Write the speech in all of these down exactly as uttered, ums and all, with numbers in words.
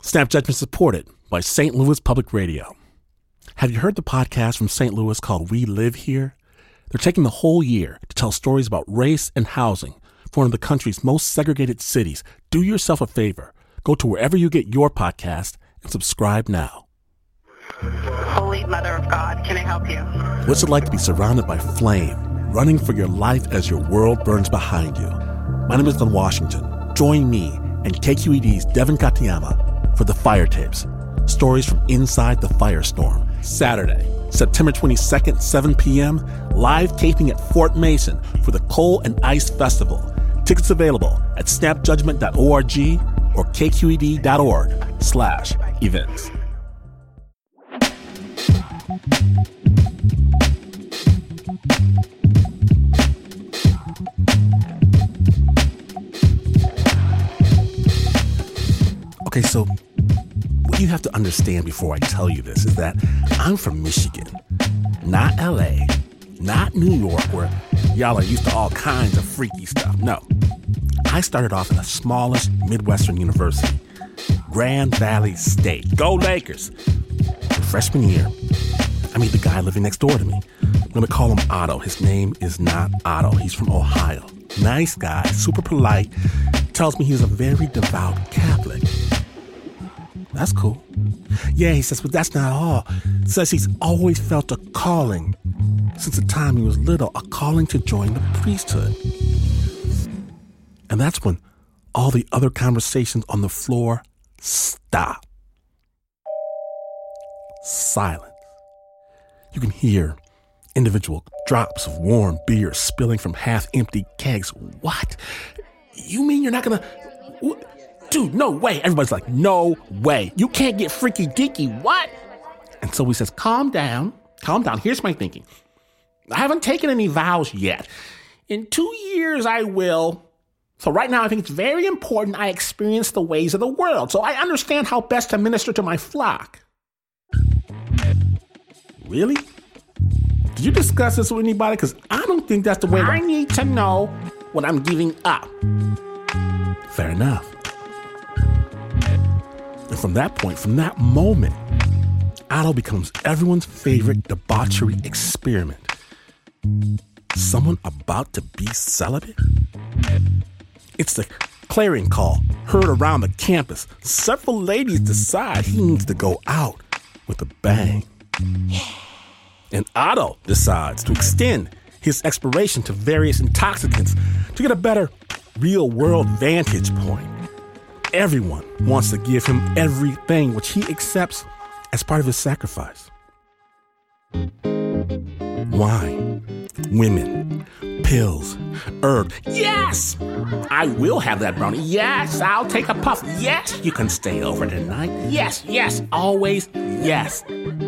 Snap Judgment supported by Saint Louis Public Radio. Have you heard the podcast from Saint Louis called We Live Here? They're taking the whole year to tell stories about race and housing for one of the country's most segregated cities. Do yourself a favor. Go to wherever you get your podcast and subscribe now. Holy Mother of God, can I help you? What's it like to be surrounded by flame, running for your life as your world burns behind you? My name is Glenn Washington. Join me and K Q E D's Devin Katayama for The Fire Tapes, stories from inside the firestorm. Saturday, September twenty-second, seven p.m., live taping at Fort Mason for the Coal and Ice Festival. Tickets available at snap judgment dot org or k q e d dot org slash events. Okay, so what you have to understand before I tell you this is that I'm from Michigan, not L A, not New York, where y'all are used to all kinds of freaky stuff. No, I started off in the smallest Midwestern university, Grand Valley State. Go Lakers! Freshman year, I meet the guy living next door to me. I'm going to call him Otto. His name is not Otto. He's from Ohio. Nice guy, super polite, tells me he's a very devout Catholic. That's cool. Yeah, he says, but that's not all. Says he's always felt a calling since the time he was little, a calling to join the priesthood. And that's when all the other conversations on the floor stop. Silence. You can hear individual drops of warm beer spilling from half-empty kegs. What? You mean you're not gonna... What? Dude, no way. Everybody's like, no way. You can't get freaky deaky. What? And so he says, calm down. Calm down. Here's my thinking. I haven't taken any vows yet. In two years, I will. So right now, I think it's very important I experience the ways of the world so I understand how best to minister to my flock. Really? Did you discuss this with anybody? Because I don't think that's the way. I need to know what I'm giving up. Fair enough. And from that point, from that moment, Otto becomes everyone's favorite debauchery experiment. Someone about to be celibate? It's the clarion call heard around the campus. Several ladies decide he needs to go out with a bang. And Otto decides to extend his exploration to various intoxicants to get a better real-world vantage point. Everyone wants to give him everything which he accepts as part of his sacrifice. Wine, women, pills, herb. Yes! I will have that brownie. Yes, I'll take a puff. Yes, you can stay over tonight. Yes, yes, always yes.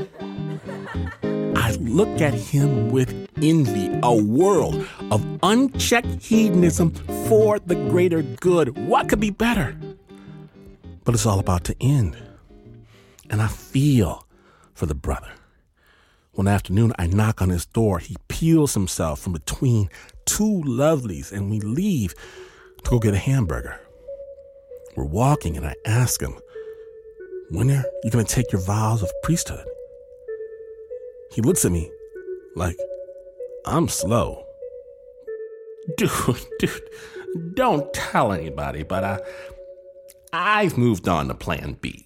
I look at him with envy, a world of unchecked hedonism for the greater good. What could be better? But it's all about to end. And I feel for the brother. One afternoon, I knock on his door. He peels himself from between two lovelies, and we leave to go get a hamburger. We're walking, and I ask him, when are you going to take your vows of priesthood? He looks at me like, I'm slow. Dude, dude, don't tell anybody, but I... I've moved on to plan B.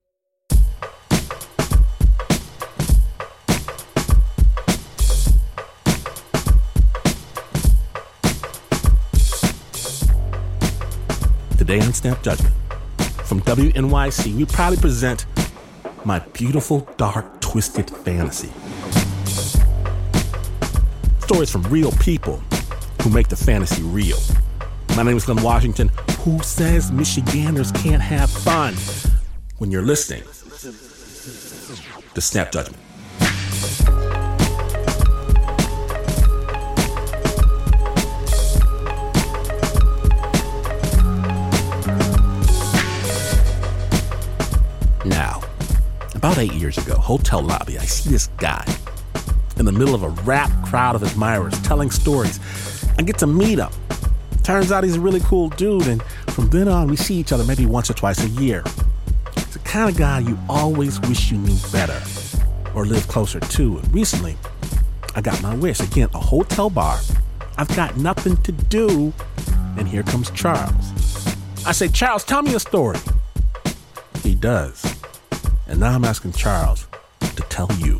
Today on Snap Judgment, from W N Y C, we proudly present My Beautiful, Dark, Twisted Fantasy. Stories from real people who make the fantasy real. My name is Glenn Washington. Who says Michiganders can't have fun? When you're listening to Snap Judgment. Now, about eight years ago, hotel lobby, I see this guy in the middle of a rap crowd of admirers telling stories. I get to meet him. Turns out he's a really cool dude, and from then on, we see each other maybe once or twice a year. He's a kind of guy you always wish you knew better or lived closer to. And recently, I got my wish. Again, a hotel bar. I've got nothing to do. And here comes Charles. I say, Charles, tell me a story. He does. And now I'm asking Charles to tell you.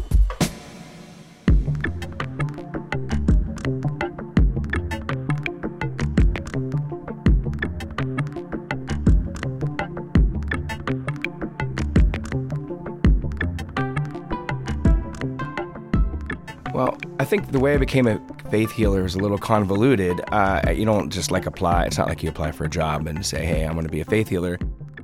Well, I think the way I became a faith healer is a little convoluted. Uh, you don't just like apply. It's not like you apply for a job and say, hey, I'm going to be a faith healer.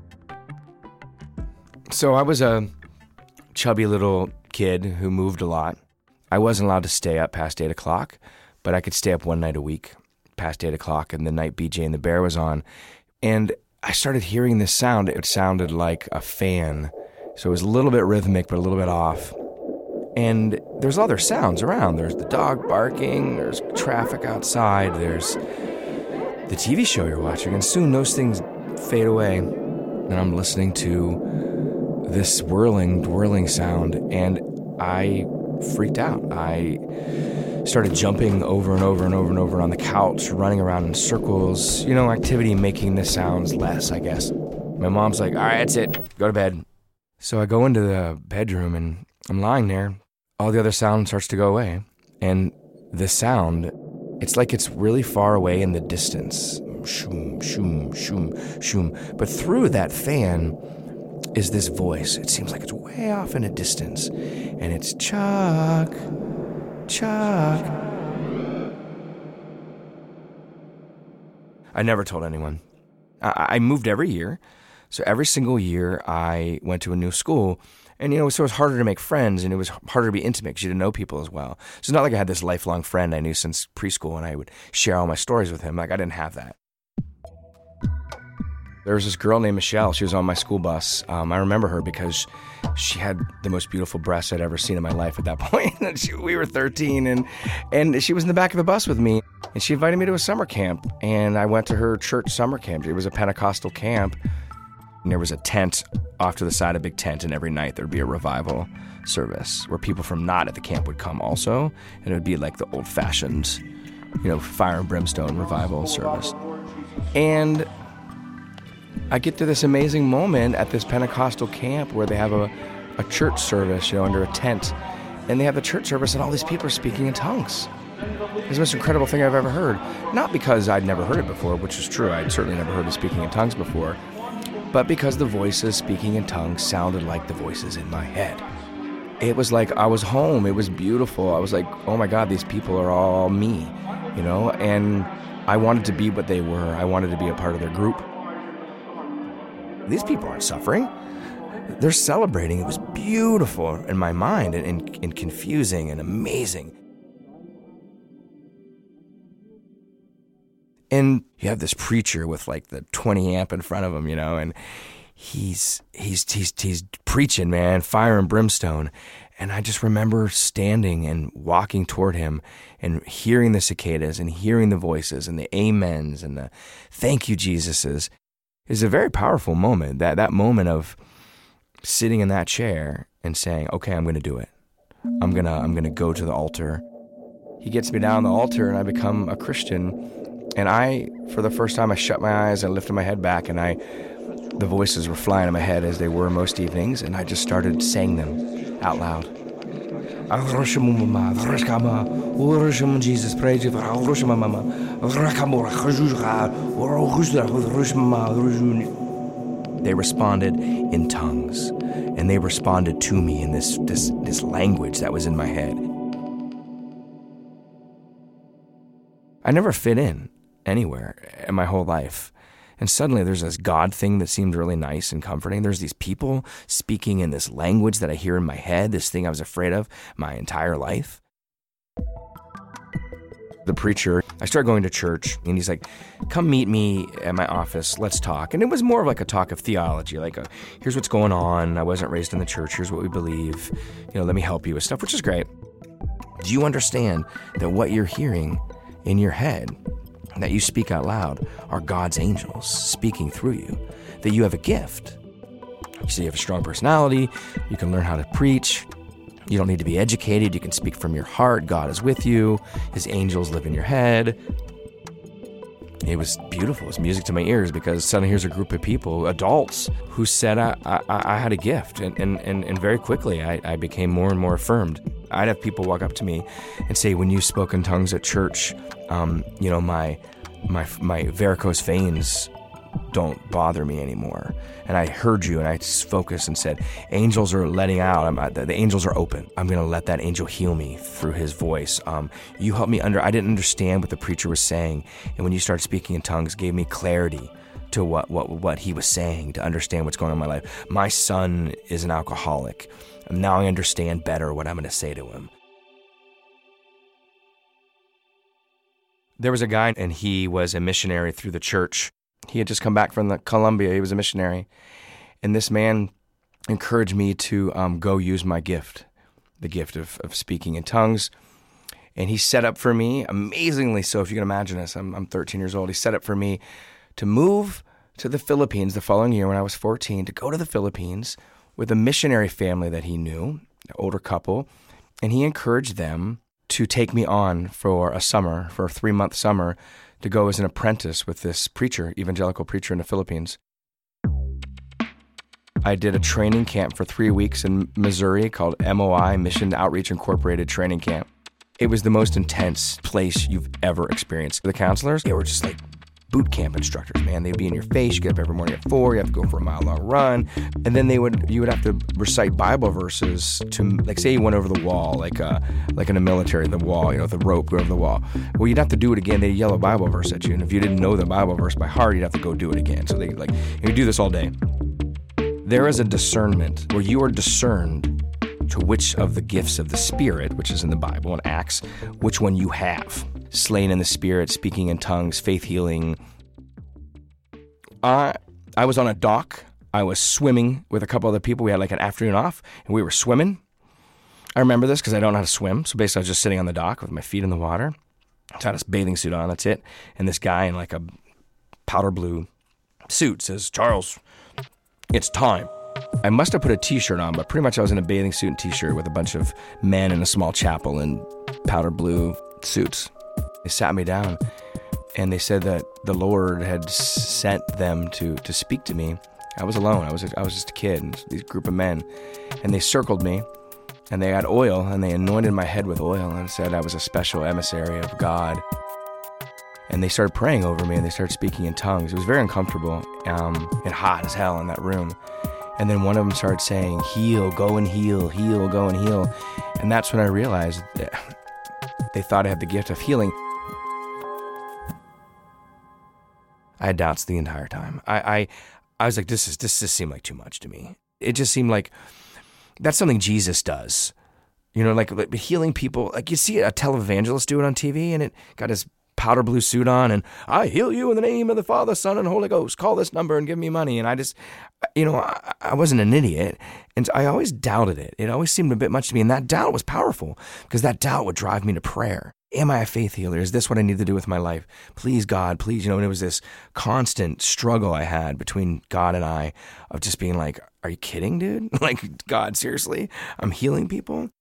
So I was a chubby little kid who moved a lot. I wasn't allowed to stay up past eight o'clock, but I could stay up one night a week past eight o'clock, and the night B J and the Bear was on. And I started hearing this sound. It sounded like a fan. So it was a little bit rhythmic, but a little bit off. And there's other sounds around. There's the dog barking, there's traffic outside, there's the T V show you're watching, and soon those things fade away. And I'm listening to this whirling, whirling sound, and I freaked out. I started jumping over and over and over and over on the couch, running around in circles, you know, activity making the sounds less, I guess. My mom's like, all right, that's it, go to bed. So I go into the bedroom, and I'm lying there. All the other sound starts to go away. And the sound, it's like it's really far away in the distance. Shoom, shoom, shoom, shoom. But through that fan is this voice. It seems like it's way off in a distance. And it's Chuck, Chuck. I never told anyone. I, I moved every year. So every single year I went to a new school. And, you know, so it was harder to make friends, and it was harder to be intimate because you didn't know people as well. So it's not like I had this lifelong friend I knew since preschool, and I would share all my stories with him. Like, I didn't have that. There was this girl named Michelle. She was on my school bus. Um, I remember her because she had the most beautiful breasts I'd ever seen in my life at that point. she, we were thirteen, and, and she was in the back of the bus with me, and she invited me to a summer camp, and I went to her church summer camp. It was a Pentecostal camp. And there was a tent off to the side, a big tent, and every night there would be a revival service where people from not at the camp would come also, and it would be like the old-fashioned, you know, fire and brimstone revival service. And I get to this amazing moment at this Pentecostal camp where they have a, a church service, you know, under a tent, and they have the church service, and all these people are speaking in tongues. It's the most incredible thing I've ever heard. Not because I'd never heard it before, which is true. I'd certainly never heard of speaking in tongues before, but because the voices speaking in tongues sounded like the voices in my head. It was like I was home. It was beautiful. I was like, oh my God, these people are all me, you know? And I wanted to be what they were. I wanted to be a part of their group. These people aren't suffering. They're celebrating. It was beautiful in my mind and, and, and confusing and amazing. And you have this preacher with like the twenty amp in front of him, you know, and he's he's he's he's preaching, man, fire and brimstone. And I just remember standing and walking toward him and hearing the cicadas and hearing the voices and the amens and the thank you, Jesuses. It's a very powerful moment. That that moment of sitting in that chair and saying, okay, I'm going to do it. I'm gonna I'm gonna go to the altar. He gets me down the altar and I become a Christian. And I, for the first time, I shut my eyes and lifted my head back, and I, the voices were flying in my head as they were most evenings, and I just started saying them out loud. Jesus, praise you. They responded in tongues, and they responded to me in this this this language that was in my head. I never fit in anywhere in my whole life. And suddenly there's this God thing that seemed really nice and comforting. There's these people speaking in this language that I hear in my head, this thing I was afraid of my entire life. The preacher, I started going to church, and he's like, come meet me at my office, let's talk. And it was more of like a talk of theology, like, a, here's what's going on, I wasn't raised in the church, here's what we believe, you know, let me help you with stuff, which is great. Do you understand that what you're hearing in your head, that you speak out loud, are God's angels speaking through you, that you have a gift? You say you have a strong personality. You can learn how to preach. You don't need to be educated. You can speak from your heart. God is with you. His angels live in your head. It was beautiful. It was music to my ears because suddenly here's a group of people, adults, who said I, I, I had a gift. And, and, and, and very quickly, I, I became more and more affirmed. I'd have people walk up to me and say, when you spoke in tongues at church, um, you know, my, my, my varicose veins don't bother me anymore. And I heard you and I focused and said, angels are letting out. I'm, the, the angels are open. I'm going to let that angel heal me through his voice. Um, you helped me under, I didn't understand what the preacher was saying. And when you started speaking in tongues, gave me clarity to what, what, what he was saying, to understand what's going on in my life. My son is an alcoholic. And now I understand better what I'm going to say to him. There was a guy and he was a missionary through the church. He had just come back from the Colombia. He was a missionary. And this man encouraged me to um, go use my gift, the gift of, of speaking in tongues. And he set up for me, amazingly so, if you can imagine this, I'm, I'm thirteen years old. He set up for me to move to the Philippines the following year when I was fourteen, to go to the Philippines with a missionary family that he knew, an older couple. And he encouraged them to take me on for a summer, for a three-month summer, to go as an apprentice with this preacher, evangelical preacher in the Philippines. I did a training camp for three weeks in Missouri called M O I, Mission Outreach Incorporated Training Camp. It was the most intense place you've ever experienced. The counselors, they were just like boot camp instructors, man. They'd be in your face. You get up every morning at four. You have to go for a mile long run. And then they would, you would have to recite Bible verses to, like, say you went over the wall, like uh, like in a military, the wall, you know, the rope, go over the wall. Well, you'd have to do it again. They'd yell a Bible verse at you. And if you didn't know the Bible verse by heart, you'd have to go do it again. So they like, you do this all day. There is a discernment where you are discerned to which of the gifts of the Spirit, which is in the Bible in Acts, which one you have. Slain in the Spirit, speaking in tongues, faith healing. I I was on a dock. I was swimming with a couple other people. We had like an afternoon off, and we were swimming. I remember this because I don't know how to swim. So basically, I was just sitting on the dock with my feet in the water. I had a bathing suit on, that's it. And this guy in like a powder blue suit says, "Charles, it's time." I must have put a t-shirt on, but pretty much I was in a bathing suit and t-shirt with a bunch of men in a small chapel in powder blue suits. They sat me down, and they said that the Lord had sent them to, to speak to me. I was alone. I was I was just a kid, and these group of men. And they circled me, and they had oil, and they anointed my head with oil and said I was a special emissary of God. And they started praying over me, and they started speaking in tongues. It was very uncomfortable um, and hot as hell in that room. And then one of them started saying, "Heal, go and heal, heal, go and heal." And that's when I realized that they thought I had the gift of healing. I had doubts the entire time. I, I I was like, this is this just seemed like too much to me. It just seemed like that's something Jesus does. You know, like, like healing people. Like you see a televangelist do it on T V, and it got his powder blue suit on, and "I heal you in the name of the Father, Son, and Holy Ghost. Call this number and give me money." And I just, you know, I, I wasn't an idiot, and I always doubted it. It always seemed a bit much to me, and that doubt was powerful because that doubt would drive me to prayer. Am I a faith healer? Is this what I need to do with my life? Please, God, please. You know, and it was this constant struggle I had between God and I of just being like, are you kidding, dude? Like, God, seriously? I'm healing people?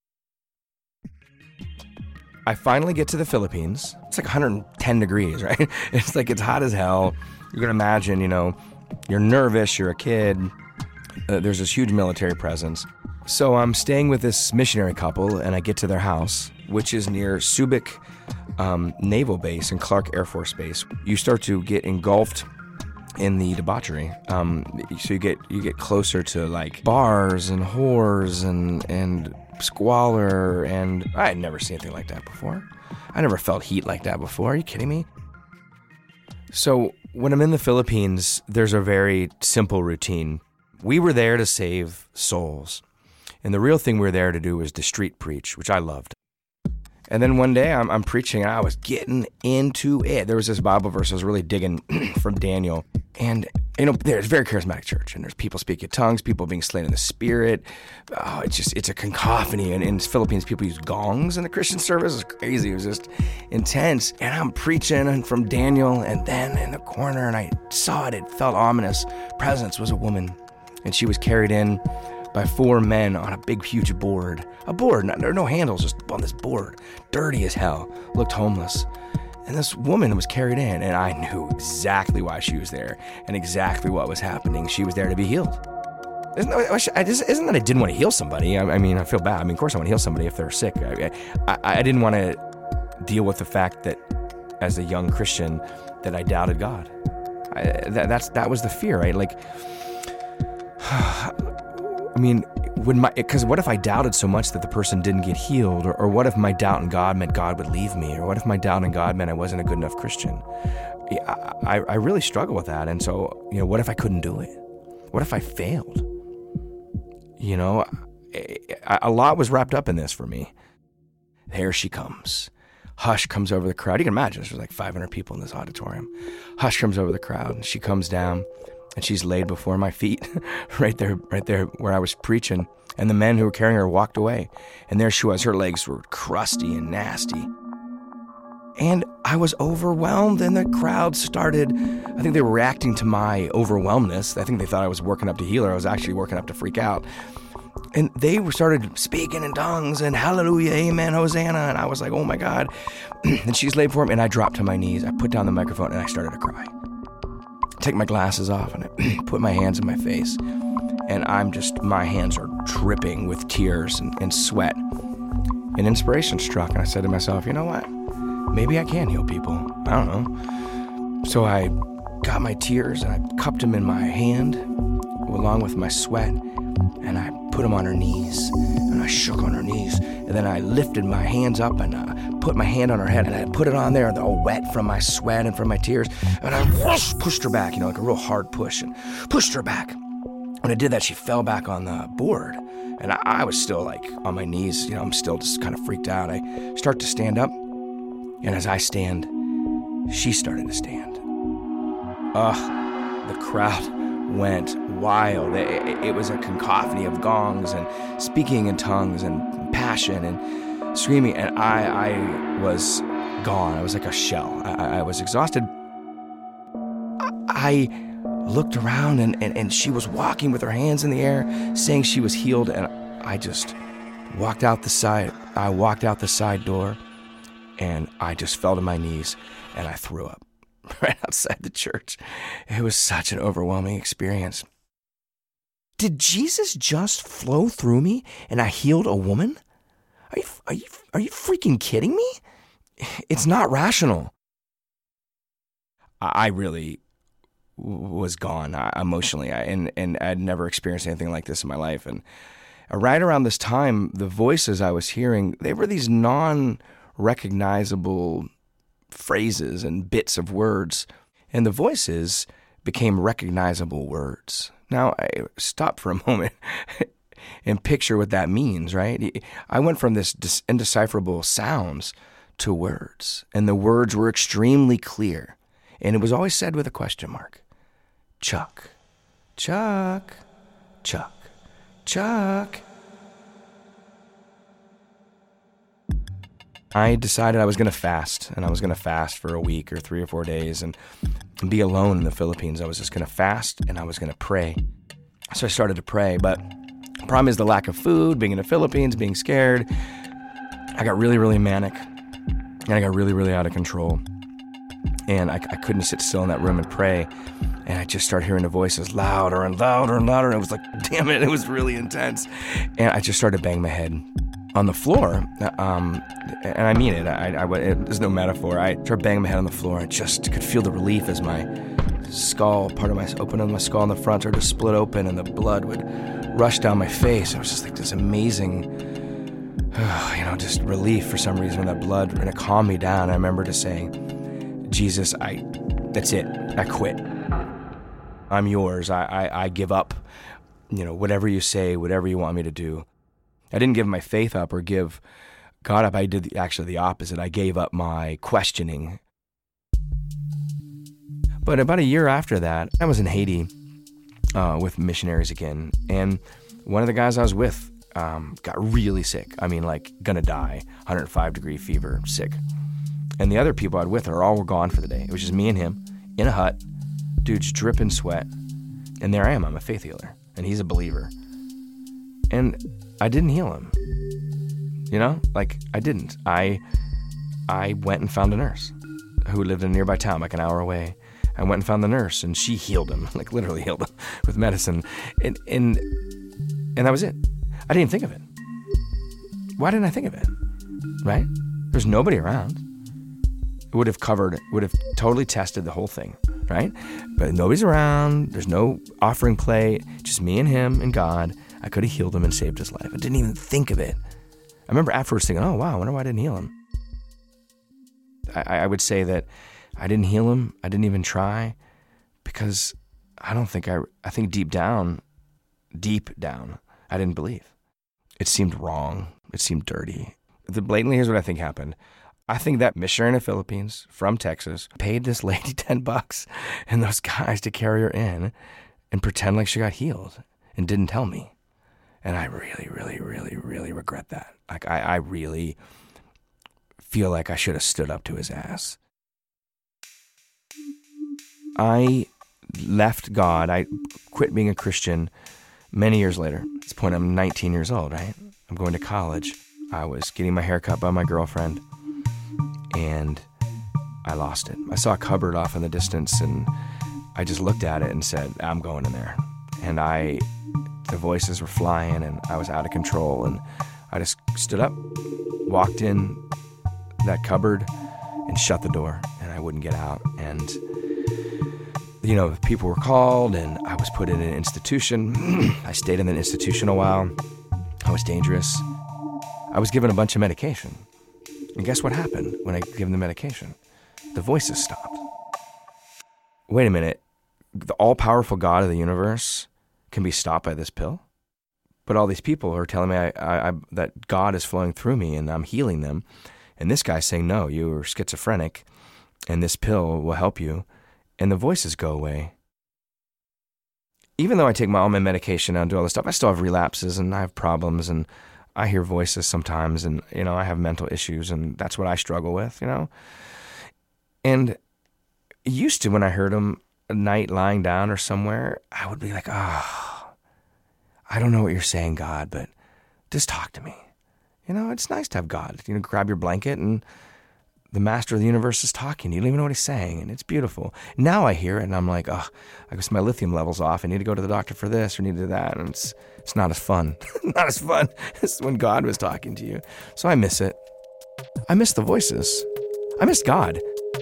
I finally get to the Philippines. It's like one hundred ten degrees, right? It's like, it's hot as hell. You can imagine, you know, you're nervous, you're a kid. Uh, there's this huge military presence. So I'm staying with this missionary couple, and I get to their house, which is near Subic um, Naval Base and Clark Air Force Base. You start to get engulfed in the debauchery. Um, so you get you get closer to like bars and whores and and squalor, and I had never seen anything like that before. I never felt heat like that before. Are you kidding me? So when I'm in the Philippines, there's a very simple routine. We were there to save souls. And the real thing we were there to do was to street preach, which I loved. And then one day I'm, I'm preaching, and I was getting into it. There was this Bible verse I was really digging from Daniel. And, you know, there's a very charismatic church, and there's people speaking in tongues, people being slain in the Spirit. Oh, it's just, it's a cacophony. And in the Philippines, people use gongs in the Christian service. It was crazy. It was just intense. And I'm preaching from Daniel, and then in the corner, and I saw it, it felt ominous. Presence was a woman. and she was carried in by four men on a big, huge board. A board, not, there are no handles, just on this board. Dirty as hell, looked homeless. And this woman was carried in, and I knew exactly why she was there and exactly what was happening. She was there to be healed. Isn't that, isn't that I didn't want to heal somebody? I, I mean, I feel bad. I mean, of course I want to heal somebody if they're sick. I, I, I didn't want to deal with the fact that as a young Christian that I doubted God. I, that, that's that was the fear, right? Like, I mean, when my because what if I doubted so much that the person didn't get healed, or, or what if my doubt in God meant God would leave me, or what if my doubt in God meant I wasn't a good enough Christian? I, I, I really struggle with that, and so you know, what if I couldn't do it? What if I failed? You know, a, a lot was wrapped up in this for me. There she comes. Hush comes over the crowd. You can imagine there's like five hundred people in this auditorium. Hush comes over the crowd, and she comes down, and she's laid before my feet, right there, right there where I was preaching. And the men who were carrying her walked away, and there she was. Her legs were crusty and nasty. And I was overwhelmed, and the crowd started, I think they were reacting to my overwhelmness. I think they thought I was working up to heal her. I was actually working up to freak out. And they started speaking in tongues and hallelujah, amen, Hosanna. And I was like, oh my God. And she's laid before me, and I dropped to my knees. I put down the microphone, and I started to cry. Take my glasses off, and I put my hands in my face. And I'm just, my hands are dripping with tears and, and sweat. And inspiration struck, and I said to myself, you know what? Maybe I can heal people. I don't know. So I got my tears, and I cupped them in my hand along with my sweat, and I put them on her knees, and I shook on her knees, and then I lifted my hands up, and I put my hand on her head, and I put it on there, and all wet from my sweat and from my tears, and I whoosh, pushed her back, you know, like a real hard push, and pushed her back. When I did that, she fell back on the board, and I, I was still like on my knees, you know, I'm still just kind of freaked out. I start to stand up, and as I stand, she started to stand. Ugh, the crowd went wild. It, it was a cacophony of gongs and speaking in tongues and passion and screaming, and I, I was gone. I was like a shell. I, I was exhausted. I looked around, and, and, and she was walking with her hands in the air, saying she was healed, and I just walked out the side. I walked out the side door, and I just fell to my knees, and I threw up right outside the church. It was such an overwhelming experience. Did Jesus just flow through me and I healed a woman? Are you, are you, are you freaking kidding me? It's not rational. I really was gone emotionally, and, and I'd never experienced anything like this in my life. And right around this time, the voices I was hearing, they were these non-recognizable phrases and bits of words, and the voices became recognizable words. Now, I stop for a moment and picture what that means, right? I went from this indecipherable sounds to words, and the words were extremely clear, and it was always said with a question mark. Chuck, Chuck, Chuck, Chuck. I decided I was going to fast, and I was going to fast for a week or three or four days and, and be alone in the Philippines. I was just going to fast, and I was going to pray. So I started to pray, but the problem is the lack of food, being in the Philippines, being scared. I got really, really manic, and I got really, really out of control. And I, I couldn't sit still in that room and pray, and I just started hearing the voices louder and louder and louder, and it was like, damn it, it was really intense. And I just started banging my head on the floor, um, and I mean it. I, I, it there's no metaphor. I started banging my head on the floor. I just could feel the relief as my skull, part of my open of my skull in the front, started to split open, and the blood would rush down my face. It was just like this amazing, uh, you know, just relief for some reason. That blood, and it calmed me down. I remember just saying, "Jesus, I, that's it. I quit. I'm yours. I, I, I give up. You know, whatever you say, whatever you want me to do." I didn't give my faith up or give God up. I did the, actually the opposite. I gave up my questioning. But about a year after that, I was in Haiti uh, with missionaries again. And one of the guys I was with um, got really sick. I mean, like, gonna die. one hundred five degree fever, sick. And the other people I was with, are all were gone for the day. It was just me and him in a hut, dude's dripping sweat. And there I am. I'm a faith healer. and he's a believer. And I didn't heal him. You know, like I didn't. I I went and found a nurse who lived in a nearby town, like an hour away. I went and found the nurse, and she healed him, like literally healed him with medicine. And and and that was it. I didn't even think of it. Why didn't I think of it? Right? There's nobody around. It would have covered, would have totally tested the whole thing, right? But nobody's around. There's no offering plate. Just me and him and God. I could have healed him and saved his life. I didn't even think of it. I remember afterwards thinking, oh, wow, I wonder why I didn't heal him. I, I would say that I didn't heal him. I didn't even try because I don't think I, I think deep down, deep down, I didn't believe. It seemed wrong. It seemed dirty. The blatantly, here's what I think happened. I think that missionary in the Philippines from Texas paid this lady ten bucks and those guys to carry her in and pretend like she got healed and didn't tell me. And I really, really, really, really regret that. Like, I, I really feel like I should have stood up to his ass. I left God. I quit being a Christian many years later. At this point, I'm nineteen years old, right? I'm going to college. I was getting my hair cut by my girlfriend, and I lost it. I saw a cupboard off in the distance, and I just looked at it and said, I'm going in there. And I... the voices were flying, and I was out of control, and I just stood up, walked in that cupboard, and shut the door, and I wouldn't get out. And, you know, people were called, and I was put in an institution. I stayed in an institution a while. I was dangerous. I was given a bunch of medication. And guess what happened when I gave them the medication? The voices stopped. Wait a minute. The all-powerful God of the universe can be stopped by this pill? But all these people are telling me I, I, I, that God is flowing through me and I'm healing them. And this guy's saying, no, you are schizophrenic and this pill will help you. And the voices go away. Even though I take my, all my medication and do all this stuff, I still have relapses and I have problems and I hear voices sometimes and, you know, I have mental issues and that's what I struggle with, you know. And used to when I heard them at night lying down or somewhere, I would be like, oh, I don't know what you're saying, God, but just talk to me. You know, it's nice to have God. You know, grab your blanket and the master of the universe is talking. You don't even know what he's saying, and it's beautiful. Now I hear it, and I'm like, oh, I guess my lithium level's off. I need to go to the doctor for this or need to do that, and it's it's not as fun. Not as fun as when God was talking to you. So I miss it. I miss the voices. I miss God.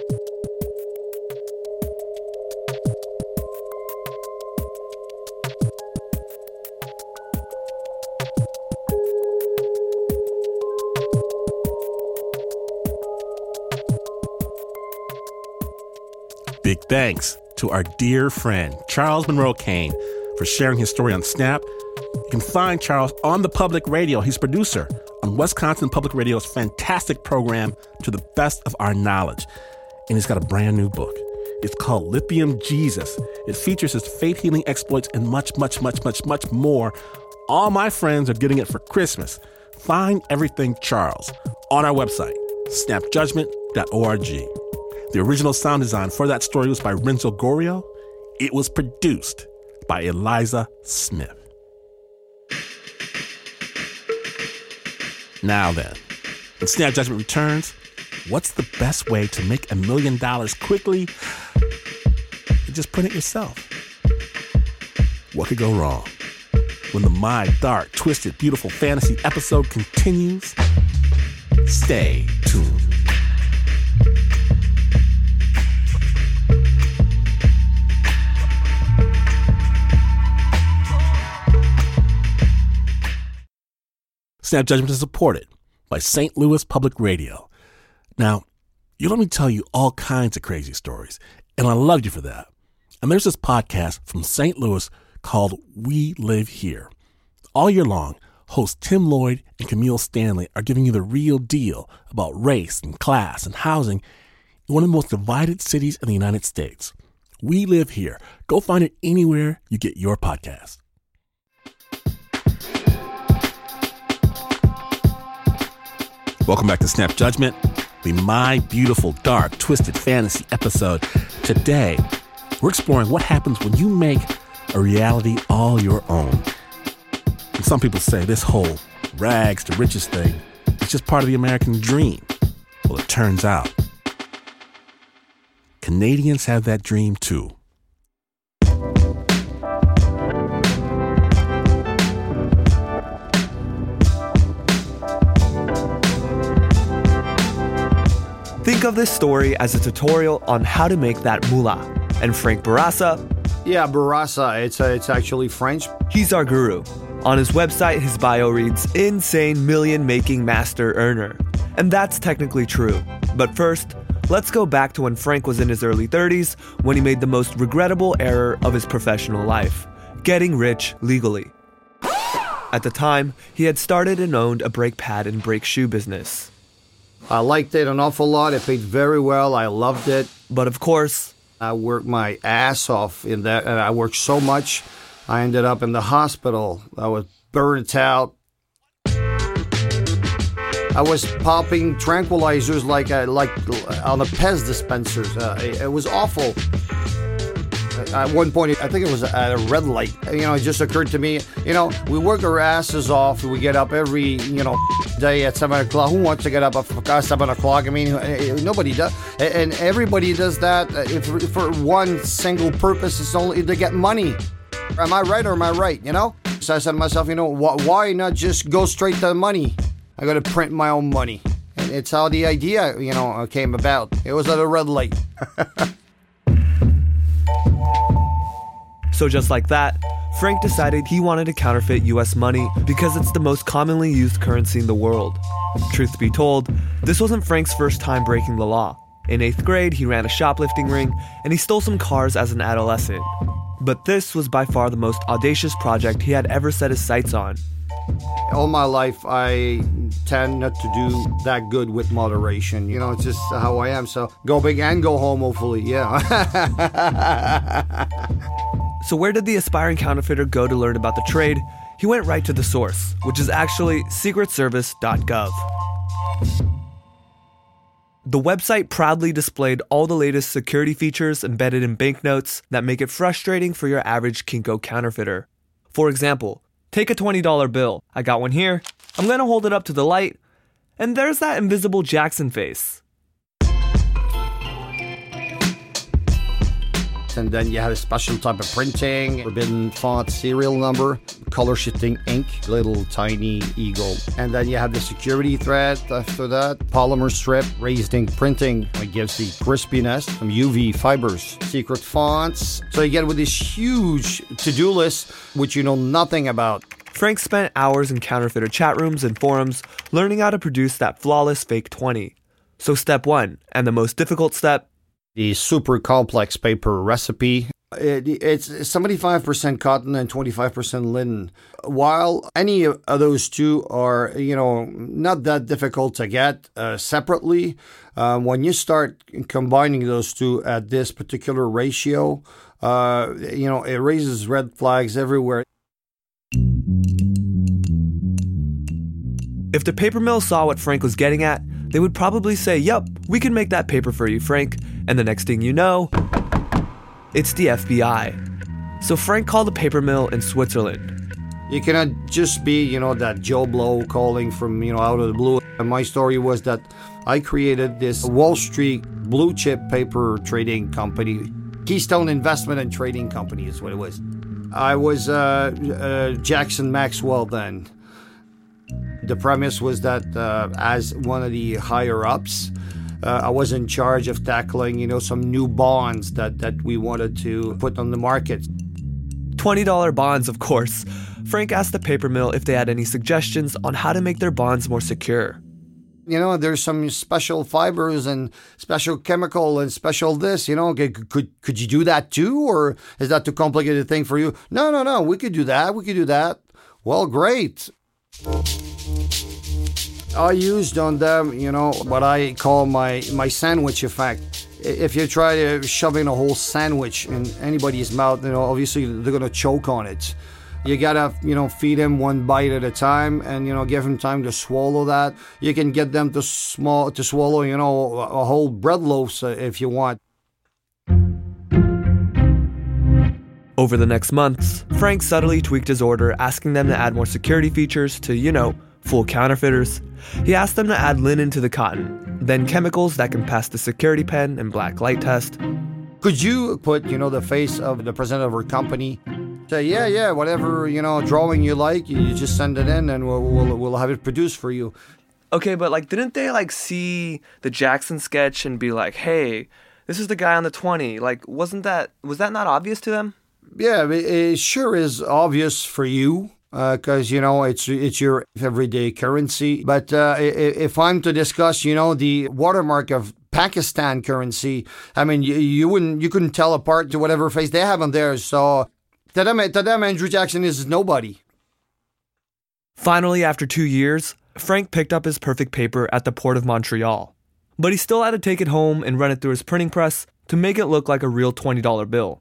Big thanks to our dear friend, Charles Monroe Kane, for sharing his story on Snap. You can find Charles on the public radio. He's producer on Wisconsin Public Radio's fantastic program, To the Best of Our Knowledge. And he's got a brand new book. It's called Lithium Jesus. It features his faith-healing exploits and much, much, much, much, much more. All my friends are getting it for Christmas. Find everything Charles on our website, snap judgment dot org. The original sound design for that story was by Renzo Gorio. It was produced by Eliza Smith. Now then, when Snap Judgment returns, what's the best way to make a million dollars quickly? You just print it yourself. What could go wrong? When the My Dark, Twisted, Beautiful Fantasy episode continues, stay tuned. Snap Judgment is supported by Saint Louis Public Radio. Now, you let me tell you all kinds of crazy stories, and I love you for that. And there's this podcast from Saint Louis called We Live Here. All year long, hosts Tim Lloyd and Camille Stanley are giving you the real deal about race and class and housing in one of the most divided cities in the United States. We Live Here. Go find it anywhere you get your podcast. Welcome back to Snap Judgment, the My Beautiful Dark Twisted Fantasy episode. Today, we're exploring what happens when you make a reality all your own. And some people say this whole rags to riches thing is just part of the American dream. Well, it turns out Canadians have that dream too. Think of this story as a tutorial on how to make that moolah. And Frank Bourassa, yeah, Bourassa, it's uh, it's actually French. He's our guru. On his website, his bio reads, insane million-making master earner. And that's technically true. But first, let's go back to when Frank was in his early thirties, when he made the most regrettable error of his professional life, getting rich legally. At the time, he had started and owned a brake pad and brake shoe business. I liked it an awful lot. It paid very well. I loved it. But of course, I worked my ass off in that, and I worked so much, I ended up in the hospital. I was burnt out. I was popping tranquilizers like a, like on the Pez dispensers. Uh, it, it was awful. At one point, I think it was at a red light. You know, it just occurred to me, you know, we work our asses off. We get up every, you know, day at seven o'clock. Who wants to get up at seven o'clock? I mean, nobody does. And everybody does that if, for one single purpose. It's only to get money. Am I right or am I right, you know? So I said to myself, you know, why not just go straight to the money? I got to print my own money. And it's how the idea, you know, came about. It was at a red light. So just like that, Frank decided he wanted to counterfeit U S money because it's the most commonly used currency in the world. Truth be told, this wasn't Frank's first time breaking the law. In eighth grade, he ran a shoplifting ring, and he stole some cars as an adolescent. But this was by far the most audacious project he had ever set his sights on. All my life, I tend not to do that good with moderation. You know, it's just how I am. So go big and go home, hopefully, yeah. So where did the aspiring counterfeiter go to learn about the trade? He went right to the source, which is actually secret service dot gov. The website proudly displayed all the latest security features embedded in banknotes that make it frustrating for your average Kinko counterfeiter. For example, take a twenty dollar bill. I got one here. I'm going to hold it up to the light. And there's that invisible Jackson face. And then you had a special type of printing, forbidden font serial number, color shifting ink, little tiny eagle. And then you have the security thread after that, polymer strip, raised ink printing. It gives the crispiness, some U V fibers, secret fonts. So you get with this huge to-do list, which you know nothing about. Frank spent hours in counterfeiter chat rooms and forums learning how to produce that flawless fake twenty. So step one, and the most difficult step, the super complex paper recipe. It, it's seventy-five percent cotton and twenty-five percent linen. While any of those two are, you know, not that difficult to get uh, separately, um, when you start combining those two at this particular ratio, uh, you know, it raises red flags everywhere. If the paper mill saw what Frank was getting at, they would probably say, "Yup, we can make that paper for you, Frank." And the next thing you know, it's the F B I. So Frank called the paper mill in Switzerland. You cannot just be, you know, that Joe Blow calling from, you know, out of the blue. And my story was that I created this Wall Street blue chip paper trading company. Keystone Investment and Trading Company is what it was. I was uh, uh, Jackson Maxwell then. The premise was that uh, as one of the higher-ups, uh, I was in charge of tackling, you know, some new bonds that, that we wanted to put on the market. twenty dollar bonds, of course. Frank asked the paper mill if they had any suggestions on how to make their bonds more secure. You know, there's some special fibers and special chemical and special this, you know, could, could, could you do that too? Or is that too complicated a thing for you? No, no, no, we could do that, we could do that. Well, great. I used on them, you know, what I call my, my sandwich effect. If you try to shove in a whole sandwich in anybody's mouth, you know, obviously they're going to choke on it. You gotta, you know, feed him one bite at a time and, you know, give him time to swallow that. You can get them to small to swallow, you know, a whole bread loaf if you want. Over the next months, Frank subtly tweaked his order, asking them to add more security features to, you know, fool counterfeiters. He asked them to add linen to the cotton, then chemicals that can pass the security pen and black light test. Could you put, you know, the face of the president of our company? Say, yeah, yeah, whatever, you know, drawing you like, you just send it in and we'll, we'll, we'll have it produced for you. Okay, but like, didn't they like see the Jackson sketch and be like, hey, this is the guy on the twenty? Like, wasn't that, was that not obvious to them? Yeah, it, it sure is obvious for you because, uh, you know, it's it's your everyday currency. But uh, if I'm to discuss, you know, the watermark of Pakistan currency, I mean, you, you wouldn't, you couldn't tell apart to whatever face they have on theirs. So to them, to them, Andrew Jackson is nobody. Finally, after two years, Frank picked up his perfect paper at the port of Montreal. But he still had to take it home and run it through his printing press to make it look like a real twenty dollar bill.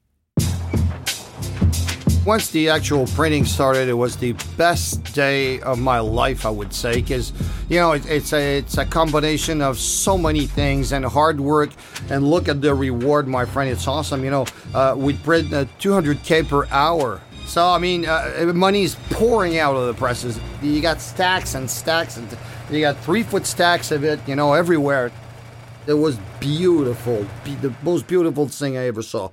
Once the actual printing started, it was the best day of my life, I would say, because, you know, it, it's a it's a combination of so many things and hard work, and look at the reward, my friend. It's awesome. You know, uh, we print uh, two hundred K per hour. So, I mean, uh, money's pouring out of the presses. You got stacks and stacks, and you got three-foot stacks of it, you know, everywhere. It was beautiful. Be- the most beautiful thing I ever saw.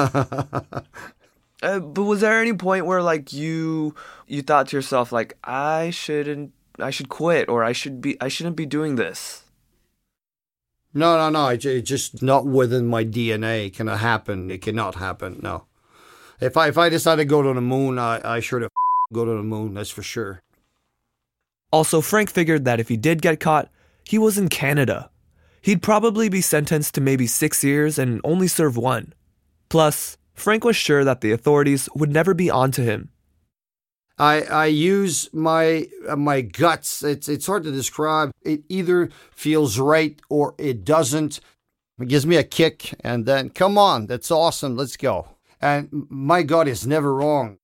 Uh, but was there any point where like you you thought to yourself like I shouldn't I should quit or I should be I shouldn't be doing this? No, no, no. It's just not within my D N A. It cannot happen. It cannot happen. No. If I if I decide to go to the moon, I I sure to go to the moon. That's for sure. Also, Frank figured that if he did get caught, he was in Canada. He'd probably be sentenced to maybe six years and only serve one. Plus, Frank was sure that the authorities would never be onto him. I I use my uh, my guts. It's it's hard to describe. It either feels right or it doesn't. It gives me a kick, and then come on, that's awesome. Let's go. And my gut is never wrong.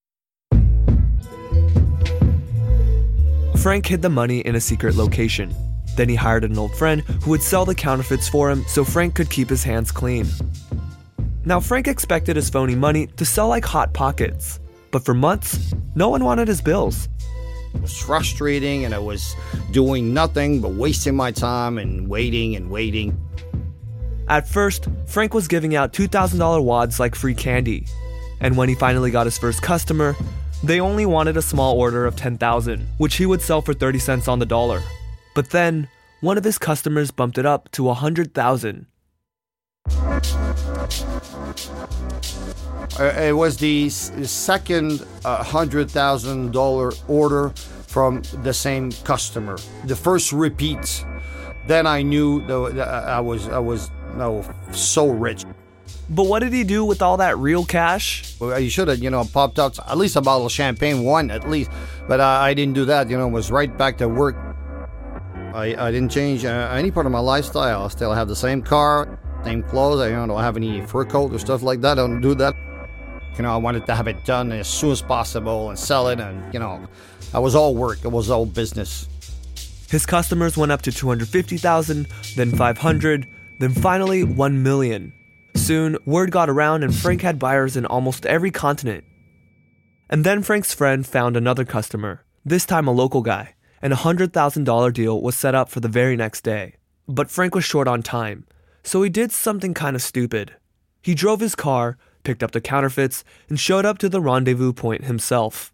Frank hid the money in a secret location. Then he hired an old friend who would sell the counterfeits for him so Frank could keep his hands clean. Now, Frank expected his phony money to sell like hot pockets, but for months, no one wanted his bills. It was frustrating, and I was doing nothing but wasting my time and waiting and waiting. At first, Frank was giving out two thousand dollars wads like free candy, and when he finally got his first customer, they only wanted a small order of ten thousand dollars, which he would sell for thirty cents on the dollar. But then, one of his customers bumped it up to one hundred thousand dollars. Uh, it was the s- second uh, one hundred thousand dollars order from the same customer. The first repeat. Then I knew the, the, I was I was no so rich. But what did he do with all that real cash? Well, you should have, you know, popped out at least a bottle of champagne, one at least. But uh, I didn't do that, you know, was right back to work. I, I didn't change uh, any part of my lifestyle. I still have the same car, same clothes. I you know, don't have any fur coat or stuff like that. I don't do that. You know, I wanted to have it done as soon as possible and sell it. And, you know, I was all work. It was all business. His customers went up to two hundred fifty thousand dollars, then five hundred thousand dollars, then finally one million dollars. Soon, word got around and Frank had buyers in almost every continent. And then Frank's friend found another customer, this time a local guy, and a one hundred thousand dollars deal was set up for the very next day. But Frank was short on time, so he did something kind of stupid. He drove his car, picked up the counterfeits, and showed up to the rendezvous point himself.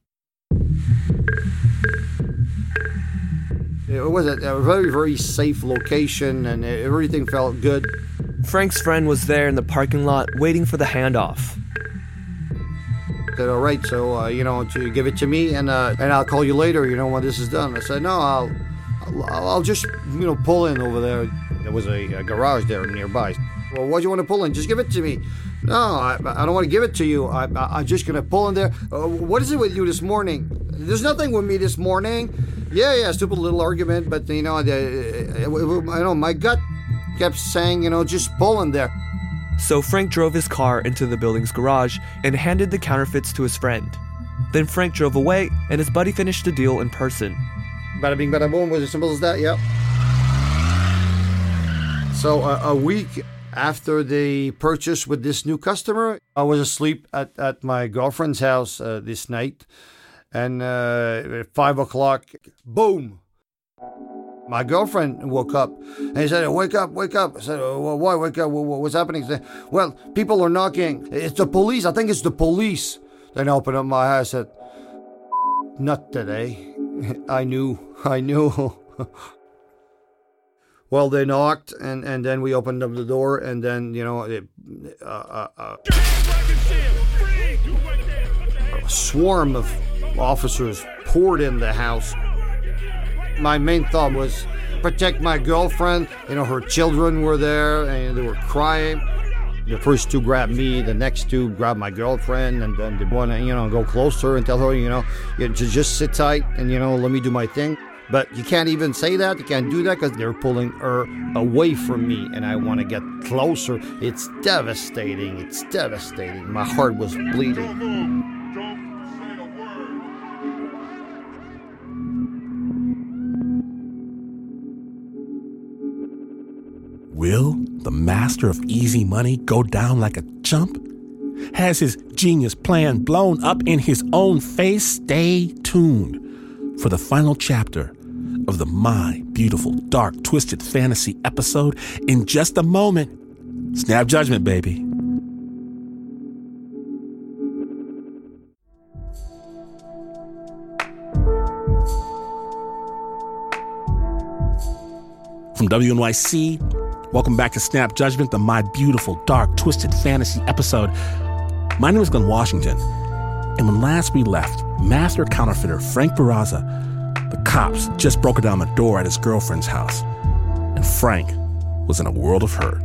It was a, a very, very safe location, and everything felt good. Frank's friend was there in the parking lot waiting for the handoff. I said, all right, so, uh, you know, to give it to me, and uh, and I'll call you later, you know, when this is done. I said, no, I'll I'll, I'll just, you know, pull in over there. There was a, a garage there nearby. Well, what do you want to pull in? Just give it to me. No, I, I don't want to give it to you. I, I, I'm just going to pull in there. Uh, what is it with you this morning? There's nothing with me this morning. Yeah, yeah, stupid little argument, but, you know, the, uh, I know, my gut kept saying, you know, just pull in there. So Frank drove his car into the building's garage and handed the counterfeits to his friend. Then Frank drove away, and his buddy finished the deal in person. Bada bing, bada boom, was as simple as that, yep. So uh, a week After the purchase with this new customer, I was asleep at, at my girlfriend's house uh, this night. And uh, at five o'clock, boom. My girlfriend woke up and he said, wake up, wake up. I said, well, why wake up? What's happening? He said, well, people are knocking. It's the police. I think it's the police. Then I opened up my eyes and said, not today. I knew. I knew. Well, they knocked, and, and then we opened up the door, and then, you know, it, uh, uh, uh, a swarm of officers poured in the house. My main thought was protect my girlfriend. You know, her children were there, and they were crying. The first two grabbed me, the next two grabbed my girlfriend, and then they want to, you know, go closer and tell her, you know, you just, just sit tight and, you know, let me do my thing. But you can't even say that. You can't do that because they're pulling her away from me, and I want to get closer. It's devastating. It's devastating. My heart was bleeding. Will the master of easy money go down like a chump? Has his genius plan blown up in his own face? Stay tuned for the final chapter of the My Beautiful Dark Twisted Fantasy episode in just a moment. Snap judgment, baby. From W N Y C, welcome back to Snap Judgment, the My Beautiful Dark Twisted Fantasy episode. My name is Glenn Washington, and when last we left, master counterfeiter Frank Barraza, the cops just broke down the door at his girlfriend's house, and Frank was in a world of hurt.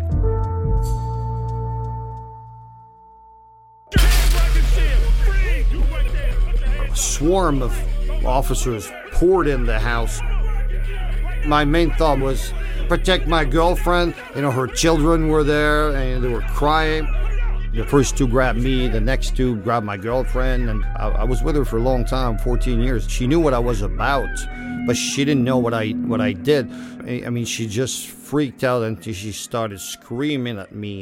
A swarm of officers poured in the house. My main thought was protect my girlfriend. You know, her children were there, and they were crying. The first two grabbed me, the next two grabbed my girlfriend, and I, I was with her for a long time, fourteen years. She knew what I was about, but she didn't know what I what I did. I, I mean, she just freaked out, and she started screaming at me.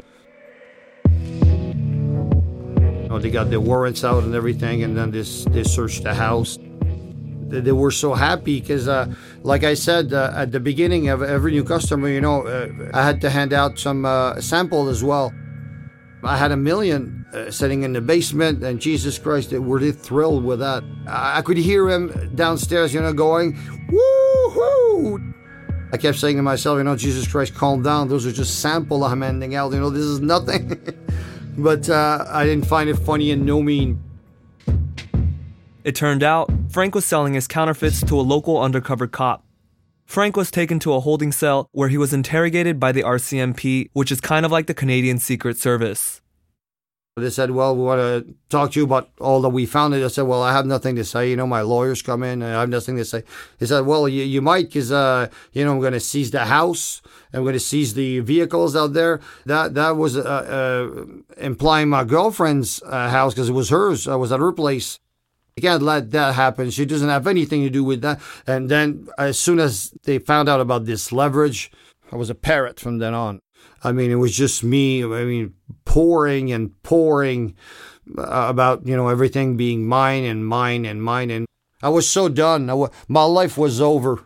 You know, they got the warrants out and everything, and then this they searched the house. They were so happy because, uh, like I said, uh, at the beginning of every new customer, you know, uh, I had to hand out some uh, sample as well. I had a million uh, sitting in the basement, and Jesus Christ, they were they thrilled with that. I, I could hear him downstairs, you know, going, woo-hoo! I kept saying to myself, you know, Jesus Christ, calm down. Those are just sample I'm handing out. You know, this is nothing. But uh, I didn't find it funny and no mean. It turned out Frank was selling his counterfeits to a local undercover cop. Frank was taken to a holding cell where he was interrogated by the R C M P, which is kind of like the Canadian Secret Service. They said, well, we want to talk to you about all that we found. I said, well, I have nothing to say. You know, my lawyers come in, and I have nothing to say. They said, well, you, you might, because, uh, you know, I'm going to seize the house. I'm going to seize the vehicles out there. That that was uh, uh, implying my girlfriend's uh, house, because it was hers. I was at her place. You can't let that happen. She doesn't have anything to do with that. And then as soon as they found out about this leverage, I was a parrot from then on. I mean, it was just me, I mean, pouring and pouring about, you know, everything being mine and mine and mine. And I was so done. I w- my life was over.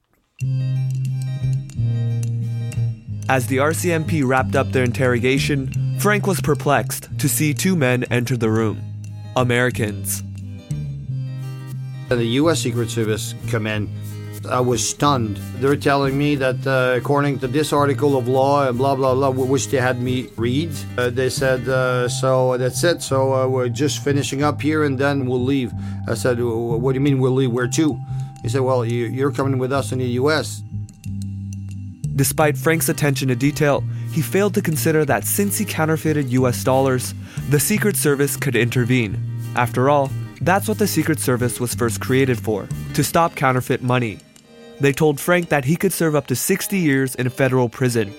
As the R C M P wrapped up their interrogation, Frank was perplexed to see two men enter the room. Americans. The U S Secret Service come in. I was stunned. They're telling me that uh, according to this article of law and blah, blah, blah, which they had me read, uh, they said, uh, so that's it. So uh, we're just finishing up here and then we'll leave. I said, what do you mean we'll leave? Where to? He said, well, you, you're coming with us in the U S. Despite Frank's attention to detail, he failed to consider that since he counterfeited U S dollars, the Secret Service could intervene. After all, that's what the Secret Service was first created for, to stop counterfeit money. They told Frank that he could serve up to sixty years in federal prison.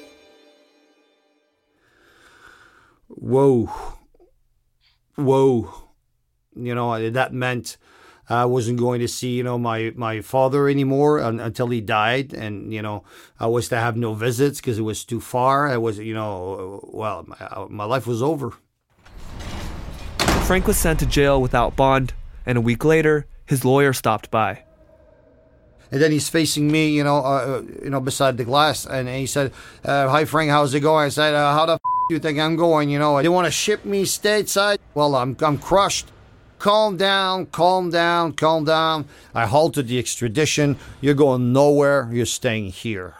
Whoa. Whoa. You know, that meant I wasn't going to see, you know, my, my father anymore un- until he died. And, you know, I was to have no visits because it was too far. I was, you know, well, my, my life was over. Frank was sent to jail without bond, and a week later, his lawyer stopped by. And then he's facing me, you know, uh, you know, beside the glass. And he said, uh, hi, Frank, how's it going? I said, uh, how the f*** do you think I'm going? You know, they want to ship me stateside? Well, I'm I'm crushed. Calm down, calm down, calm down. I halted the extradition. You're going nowhere. You're staying here.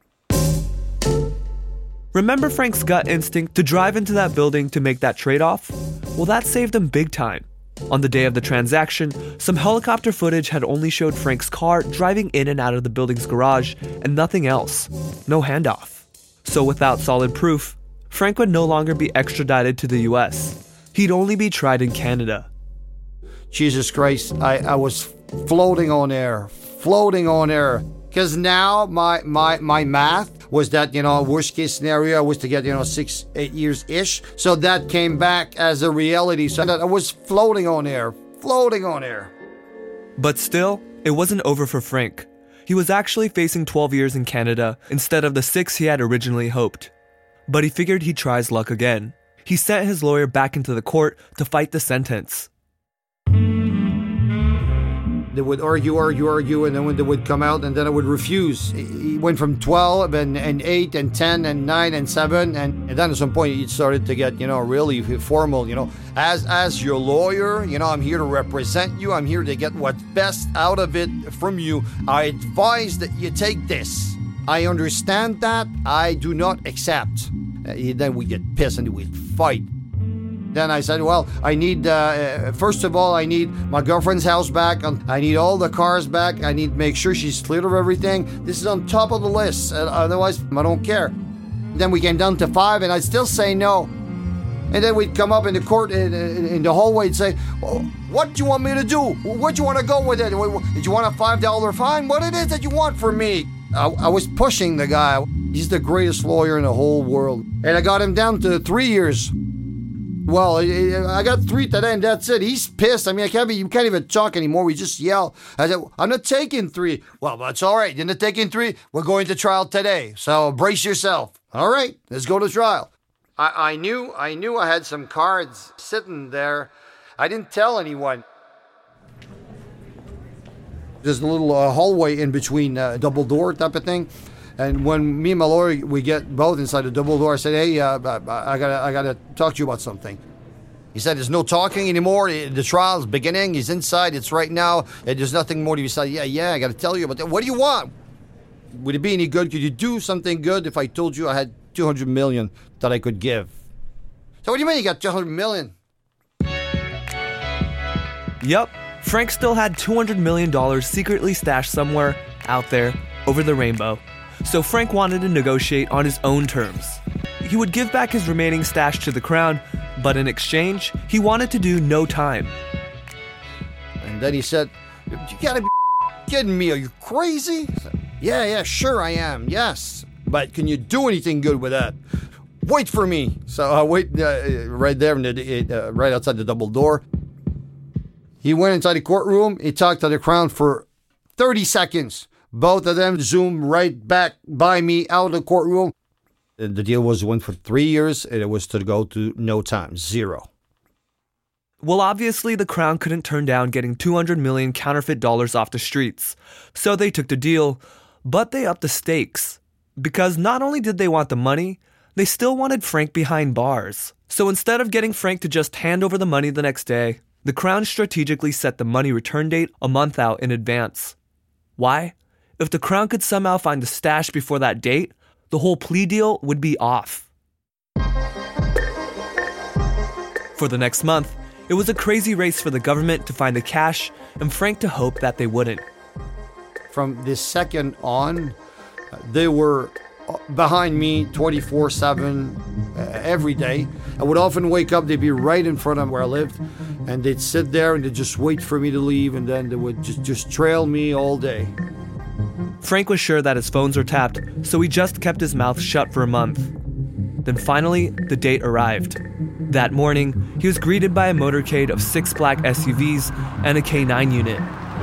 Remember Frank's gut instinct to drive into that building to make that trade-off? Well, that saved him big time. On the day of the transaction, some helicopter footage had only showed Frank's car driving in and out of the building's garage and nothing else. No handoff. So without solid proof, Frank would no longer be extradited to the U S. He'd only be tried in Canada. Jesus Christ, I, I was floating on air, floating on air. Because now my, my, my math was that, you know, worst case scenario was to get, you know, six, eight years-ish. So that came back as a reality. So that I was floating on air, floating on air. But still, it wasn't over for Frank. He was actually facing twelve years in Canada instead of the six he had originally hoped. But he figured he'd try his luck again. He sent his lawyer back into the court to fight the sentence. They would argue, argue, argue, and then when they would come out, and then I would refuse. He went from twelve and, and eight and ten and nine and seven, and, and then at some point it started to get, you know, really formal, you know. As as your lawyer, you know, I'm here to represent you. I'm here to get what's best out of it from you. I advise that you take this. I understand that. I do not accept. Uh, then we get pissed and we fight. Then I said, well, I need, uh, first of all, I need my girlfriend's house back. I need all the cars back. I need to make sure she's cleared of everything. This is on top of the list. Uh, otherwise, I don't care. Then we came down to five, and I'd still say no. And then we'd come up in the court, in, in, in the hallway, and say, well, what do you want me to do? Where do you want to go with it? Did you want a five dollar fine? What it is that you want from me? I, I was pushing the guy. He's the greatest lawyer in the whole world. And I got him down to three years. Well, I got three today, and that's it. He's pissed. I mean, I can't be, you can't even talk anymore. We just yell. I said, I'm not taking three. Well, that's all right. You're not taking three. We're going to trial today. So brace yourself. All right, let's go to trial. I, I knew I knew I had some cards sitting there. I didn't tell anyone. There's a little uh, hallway in between, uh, double door type of thing. And when me and my lawyer, we get both inside the double door, I said, hey, uh, I gotta, I gotta talk to you about something. He said, there's no talking anymore. The trial's beginning. He's inside. It's right now. There's nothing more to be said. Yeah, yeah, I gotta tell you about that. What do you want? Would it be any good? Could you do something good if I told you I had two hundred million that I could give? So what do you mean you got two hundred million? Yup, Frank still had two hundred million dollars secretly stashed somewhere out there over the rainbow. So Frank wanted to negotiate on his own terms. He would give back his remaining stash to the Crown, but in exchange, he wanted to do no time. And then he said, you gotta be kidding me, are you crazy? Said, yeah, yeah, sure I am, yes. But can you do anything good with that? Wait for me. So I uh, wait uh, right there, in the, uh, right outside the double door. He went inside the courtroom, he talked to the Crown for thirty seconds. Both of them zoomed right back by me out of the courtroom. The deal was one for three years, and it was to go to no time, zero. Well, obviously, the Crown couldn't turn down getting two hundred million counterfeit dollars off the streets. So they took the deal, but they upped the stakes. Because not only did they want the money, they still wanted Frank behind bars. So instead of getting Frank to just hand over the money the next day, the Crown strategically set the money return date a month out in advance. Why? If the Crown could somehow find the stash before that date, the whole plea deal would be off. For the next month, it was a crazy race for the government to find the cash and Frank to hope that they wouldn't. From this second on, they were behind me twenty-four seven uh, every day. I would often wake up, they'd be right in front of where I lived, and they'd sit there and they'd just wait for me to leave, and then they would just, just trail me all day. Frank was sure that his phones were tapped, so he just kept his mouth shut for a month. Then finally, the date arrived. That morning, he was greeted by a motorcade of six black S U Vs and a K nine unit.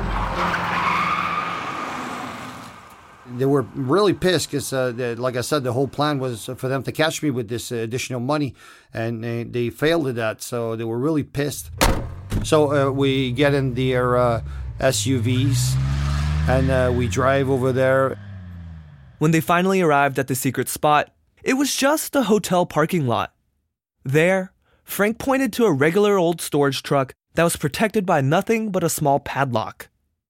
They were really pissed because, uh, like I said, the whole plan was for them to catch me with this uh, additional money, and they, they failed at that, so they were really pissed. So uh, we get in their uh, S U Vs, and uh, we drive over there. When they finally arrived at the secret spot, it was just a hotel parking lot. There, Frank pointed to a regular old storage truck that was protected by nothing but a small padlock.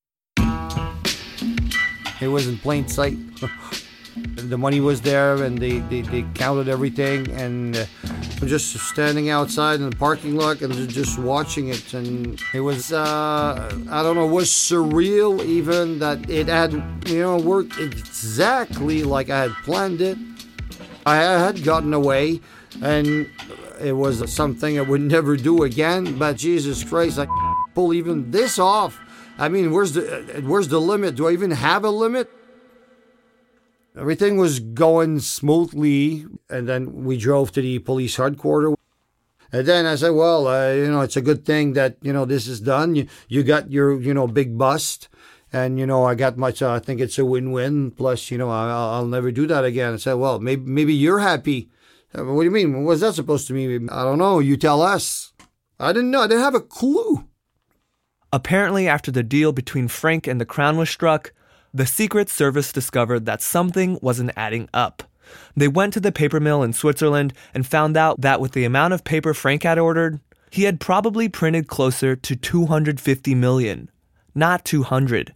It was in plain sight. The money was there, and they, they, they counted everything, and uh, I'm just standing outside in the parking lot and just watching it, and it was, uh, I don't know, it was surreal even that it had, you know, worked exactly like I had planned it. I had gotten away, and it was something I would never do again, but Jesus Christ, I pull even this off. I mean, where's the where's the limit? Do I even have a limit? Everything was going smoothly, and then we drove to the police headquarters. And then I said, well, uh, you know, it's a good thing that, you know, this is done. You, you got your, you know, big bust, and, you know, I got my, uh, I think it's a win-win. Plus, you know, I'll, I'll never do that again. I said, well, maybe, maybe you're happy. What do you mean? What's that supposed to mean? I don't know. You tell us. I didn't know. I didn't have a clue. Apparently, after the deal between Frank and the Crown was struck, the Secret Service discovered that something wasn't adding up. They went to the paper mill in Switzerland and found out that with the amount of paper Frank had ordered, he had probably printed closer to two hundred fifty million, not two hundred.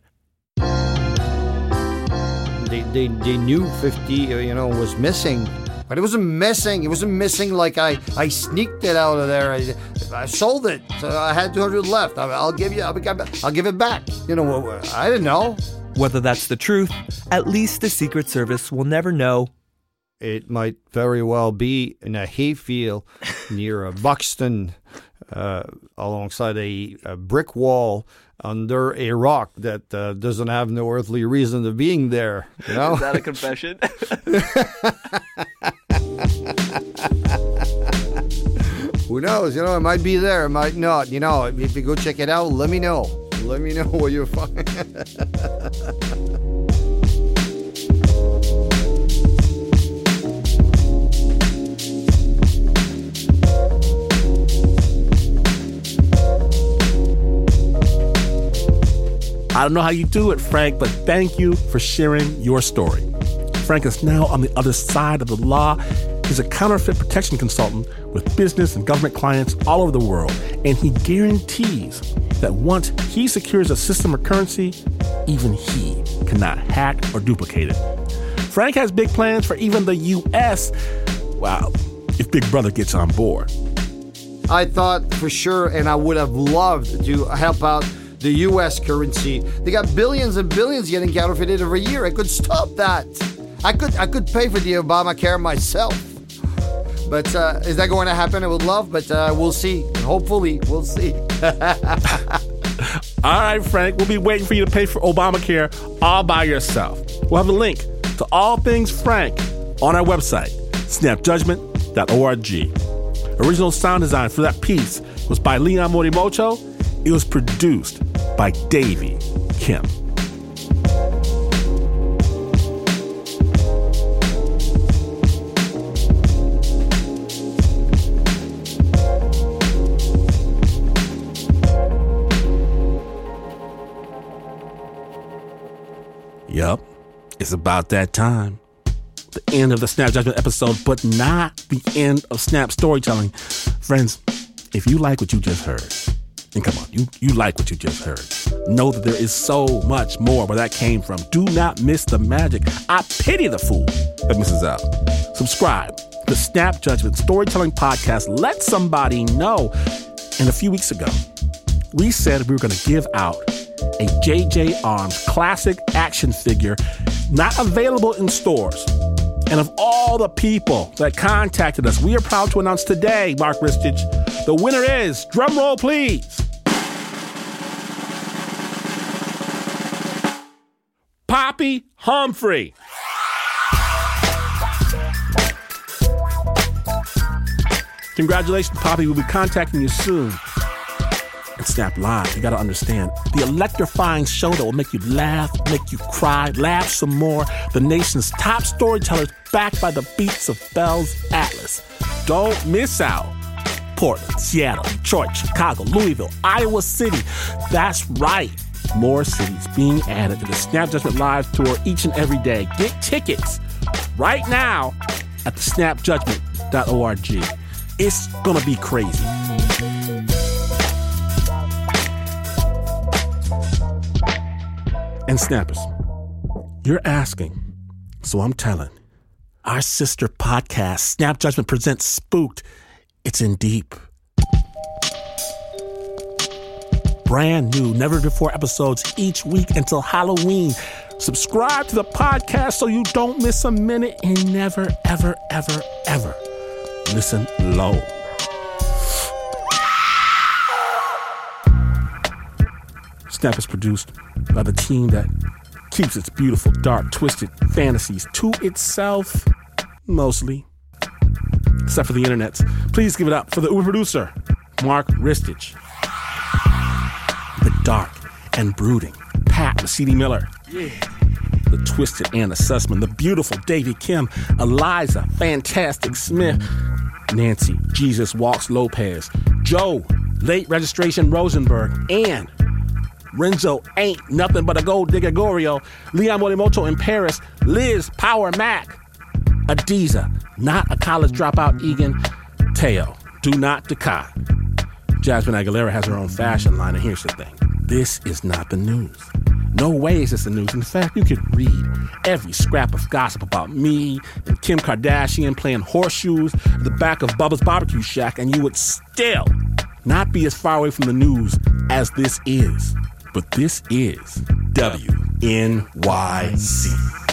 They, they, they knew fifty, you know, was missing. But it wasn't missing. It wasn't missing like I, I sneaked it out of there. I, I sold it. So I had two hundred left. I, I'll give you. I'll, I'll give it back. You know, I didn't know. Whether that's the truth, at least the Secret Service will never know. It might very well be in a hayfield near a Buxton, uh, alongside a, a brick wall under a rock that uh, doesn't have no earthly reason of being there. You know? Is that a confession? Who knows? You know, it might be there, it might not. You know, if you go check it out, let me know. Let me know what you find. I don't know how you do it, Frank, but thank you for sharing your story. Frank is now on the other side of the law. He's a counterfeit protection consultant with business and government clients all over the world, and he guarantees that once he secures a system or currency, even he cannot hack or duplicate it. Frank has big plans for even the U S, wow, if Big Brother gets on board. I thought for sure, and I would have loved to help out the U S currency. They got billions and billions getting counterfeited every year. I could stop that. I could I could pay for the Obamacare myself. But uh, is that going to happen? I would love, but uh, we'll see. Hopefully, we'll see. All right, Frank, we'll be waiting for you to pay for Obamacare all by yourself. We'll have a link to all things Frank on our website, snap judgment dot org. Original sound design for that piece was by Leon Morimoto. It was produced by Davey Kim. Yup, it's about that time. The end of the Snap Judgment episode, but not the end of Snap storytelling. Friends, if you like what you just heard, and come on, you, you like what you just heard, know that there is so much more where that came from. Do not miss the magic. I pity the fool that misses out. Subscribe to the Snap Judgment Storytelling Podcast. Let somebody know. And a few weeks ago, we said we were going to give out a J J Arms classic action figure not available in stores. And of all the people that contacted us, we are proud to announce today, Mark Ristich, the winner is, drum roll please, Poppy Humphrey. Congratulations, Poppy. We'll be contacting you soon. And Snap Live, you gotta understand, the electrifying show that will make you laugh, make you cry, laugh some more. The nation's top storytellers backed by the beats of Bell's Atlas. Don't miss out. Portland, Seattle, Detroit, Chicago, Louisville, Iowa City. That's right. More cities being added to the Snap Judgment Live tour each and every day. Get tickets right now at the snap judgment dot org. It's gonna be crazy. And Snappers, you're asking, so I'm telling. Our sister podcast, Snap Judgment presents Spooked. It's in deep. Brand new, never-before episodes each week until Halloween. Subscribe to the podcast so you don't miss a minute and never, ever, ever, ever listen low. Snap is produced by the team that keeps its beautiful, dark, twisted fantasies to itself, mostly. Except for the internets. Please give it up for the Uber producer, Mark Ristich. The dark and brooding Pat Mesiti Miller. Yeah. The twisted Anna Sussman. The beautiful Davy Kim. Eliza Fantastic Smith. Nancy Jesus Walks Lopez. Joe Late Registration Rosenberg. And Renzo Ain't Nothing But a Gold Digger Gorio. Leon Morimoto in Paris. Liz Power Mac. Adiza, Not a College Dropout Egan. Teo, Do Not Decay. Jasmine Aguilera has her own fashion line, and here's the thing. This is not the news. No way is this the news. In fact, you could read every scrap of gossip about me and Kim Kardashian playing horseshoes at the back of Bubba's Barbecue Shack, and you would still not be as far away from the news as this is. But this is W N Y C.